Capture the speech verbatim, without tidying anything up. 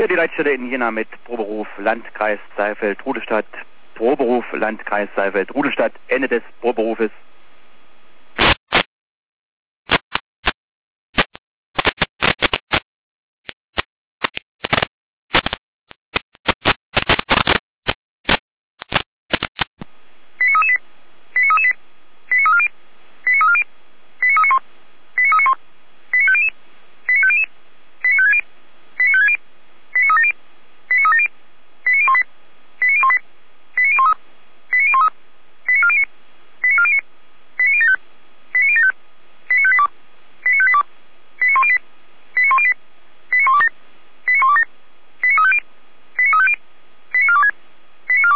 Hier die Leitstelle in Jena mit Proberuf Landkreis Saalfeld-Rudelstadt. Proberuf Landkreis Saalfeld-Rudelstadt. Ende des Proberufes.